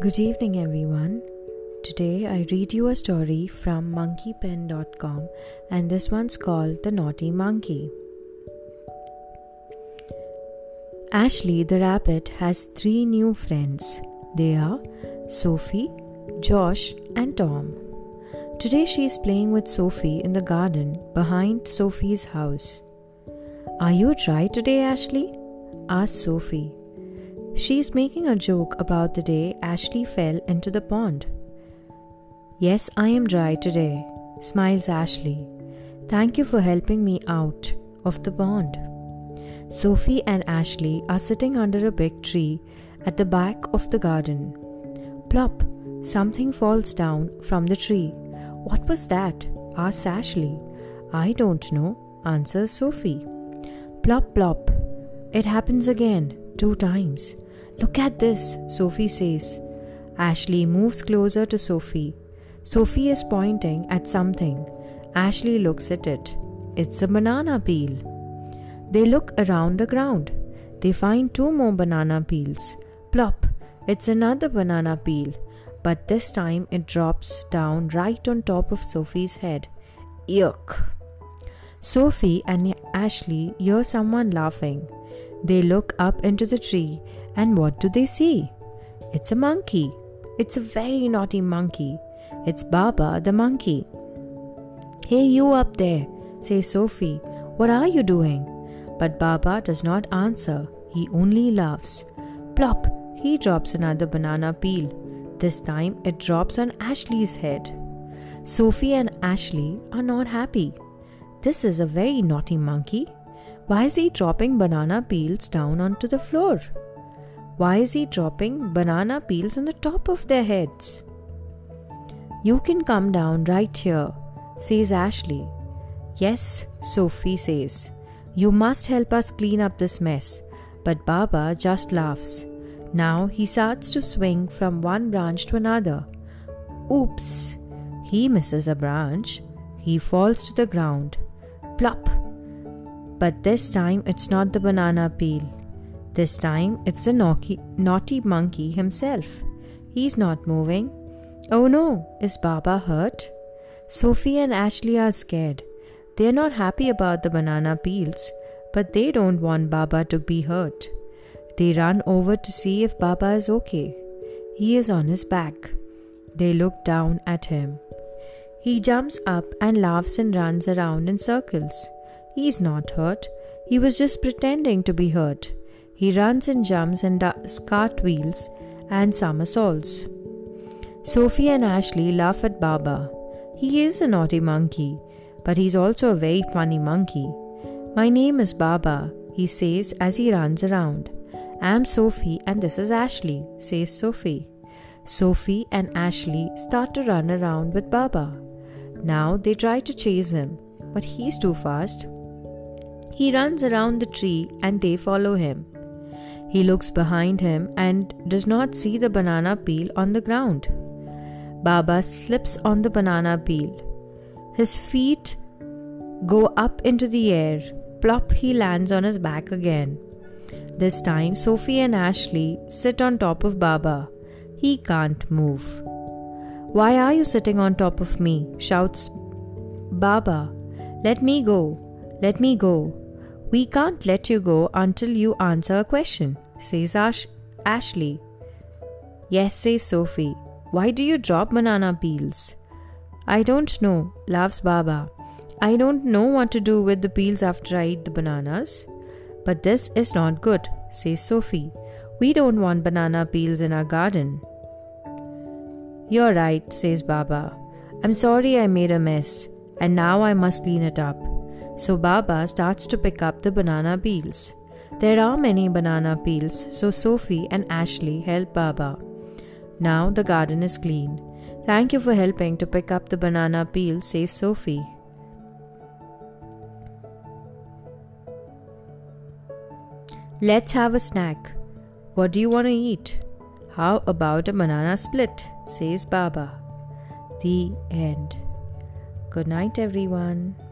Good evening, everyone. Today I read you a story from monkeypen.com, and this one's called The Naughty Monkey. Ashley the rabbit has 3 new friends. They are Sophie, Josh, and Tom. Today she is playing with Sophie in the garden behind Sophie's house. "Are you dry today, Ashley?" asked Sophie. She is making a joke about the day Ashley fell into the pond. "Yes, I am dry today," smiles Ashley. "Thank you for helping me out of the pond." Sophie and Ashley are sitting under a big tree at the back of the garden. Plop! Something falls down from the tree. "What was that?" asks Ashley. "I don't know," answers Sophie. Plop, plop. It happens again, 2 times. "Look at this," Sophie says. Ashley moves closer to Sophie. Sophie is pointing at something. Ashley looks at it. It's a banana peel. They look around the ground. They find 2 more banana peels. Plop! It's another banana peel, but this time it drops down right on top of Sophie's head. Yuck! Sophie and Ashley hear someone laughing. They look up into the tree, and what do they see? It's a monkey. It's a very naughty monkey. It's Baba the monkey. "Hey, you up there," says Sophie. "What are you doing?" But Baba does not answer. He only laughs. Plop! He drops another banana peel. This time it drops on Ashley's head. Sophie and Ashley are not happy. This is a very naughty monkey. Why is he dropping banana peels down onto the floor? Why is he dropping banana peels on the top of their heads? "You can come down right here," says Ashley. "Yes," Sophie says. "You must help us clean up this mess." But Baba just laughs. Now he starts to swing from one branch to another. Oops! He misses a branch. He falls to the ground. Plop! But this time it's not the banana peel. This time it's the naughty monkey himself. He's not moving. Oh no! Is Baba hurt? Sophie and Ashley are scared. They're not happy about the banana peels, but they don't want Baba to be hurt. They run over to see if Baba is okay. He is on his back. They look down at him. He jumps up and laughs and runs around in circles. He's not hurt. He was just pretending to be hurt. He runs and jumps and does cartwheels and somersaults. Sophie and Ashley laugh at Baba. He is a naughty monkey, but he's also a very funny monkey. "My name is Baba," he says as he runs around. "I'm Sophie and this is Ashley," says Sophie. Sophie and Ashley start to run around with Baba. Now they try to chase him, but he's too fast. He runs around the tree and they follow him. He looks behind him and does not see the banana peel on the ground. Baba slips on the banana peel. His feet go up into the air. Plop! He lands on his back again. This time Sophie and Ashley sit on top of Baba. He can't move. "Why are you sitting on top of me?" shouts Baba. "Let me go. Let me go." "We can't let you go until you answer a question," says Ashley. "Yes," says Sophie. "Why do you drop banana peels?" "I don't know," laughs Baba. "I don't know what to do with the peels after I eat the bananas." "But this is not good," says Sophie. "We don't want banana peels in our garden." "You're right," says Baba. "I'm sorry I made a mess, and now I must clean it up." So Baba starts to pick up the banana peels. There are many banana peels, so Sophie and Ashley help Baba. Now the garden is clean. "Thank you for helping to pick up the banana peels," says Sophie. "Let's have a snack. What do you want to eat?" "How about a banana split?" says Baba. The end. Good night, everyone.